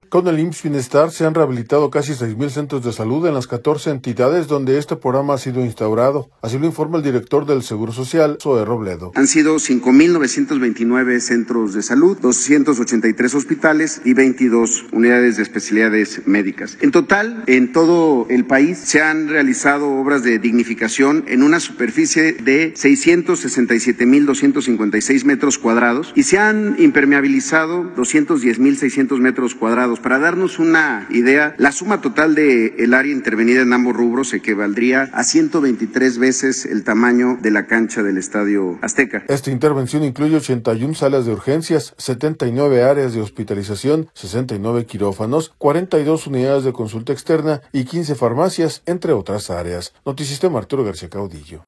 Con el IMSS Bienestar se han rehabilitado casi 6,000 centros de salud en las 14 entidades donde este programa ha sido instaurado. Así lo informa el director del Seguro Social, Zoe Robledo. Han sido 5,929 centros de salud, 283 hospitales y 22 unidades de especialidades médicas. En total, en todo el país se han realizado obras de dignificación en una superficie de 667,256 metros cuadrados y se han impermeabilizado 210,600 metros cuadrados. Para darnos una idea, la suma total del área intervenida en ambos rubros equivaldría a 123 veces el tamaño de la cancha del Estadio Azteca. Esta intervención incluye 81 salas de urgencias, 79 áreas de hospitalización, 69 quirófanos, 42 unidades de consulta externa y 15 farmacias, entre otras áreas. Notisistema Arturo García Caudillo.